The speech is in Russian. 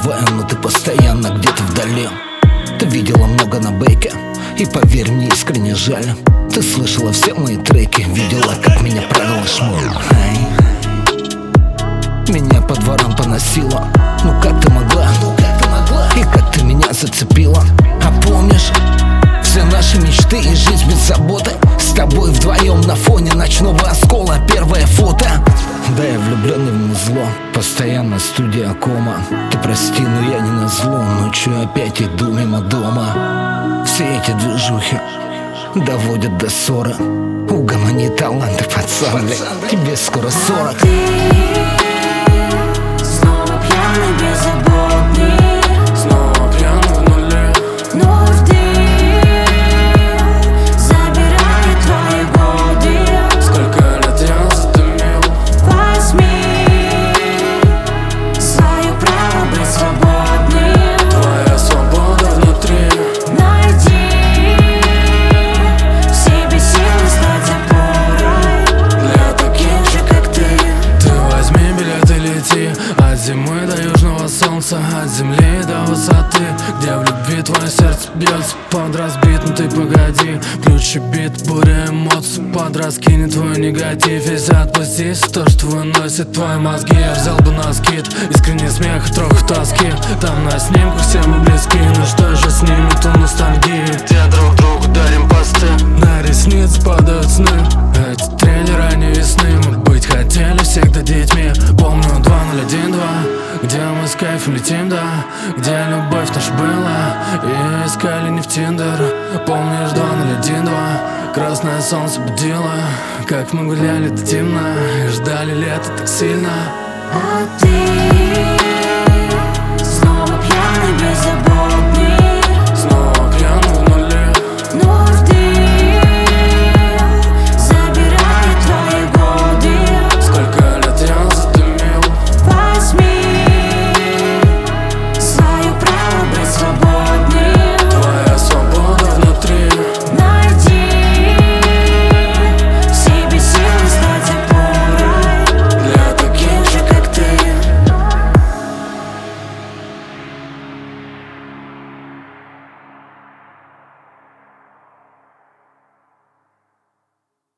забываю, но ты постоянно где-то вдали. Ты видела много на бейке, и поверь, мне искренне жаль. Ты слышала все мои треки, видела, как меня правила шмон. Меня по дворам поносило. Ну как ты могла? И как ты меня зацепила? А помнишь все наши мечты и жизнь без заботы? С тобой вдвоем на фоне ночного оскола первое фото. Да, я влюбленный в музло, постоянно студия кома. Ты прости, но я не назло, ночью опять иду мимо дома. Все эти движухи доводят до ссоры. Угомони таланты, пацан, тебе скоро 40. Снова пьяный, беззаботный, Снова пьяный в нуле. вновь дым забирает твои годы. Сколько лет я затемнил. Возьми свое право быть свободным. Твоя свобода внутри. Найди в себе силы стать опорой Для таких же, как ты. Ты возьми билет и лети от зимы до южного солнца, от земли до высоты, где в любви твое сердце бьется под разбит. Но ты погоди, включи бит, буря эмоций под раскинет твой негатив. Если отпусти то, что выносит твои мозги, я взял бы на скид, искренний смех и троху тоски. Там на снимках все мы близки, но что же снимет ту ностальгию? Где друг другу дарим посты, на ресницы падают сны. Эти трели ранней весны, мы быть хотели всегда детьми. Помню 2012, где мы с кайфом летим, да, где любовь наша была, и искали не в Тиндер. Помнишь 2012, красное солнце будило, как мы гуляли до темна и ждали лета так сильно. А ты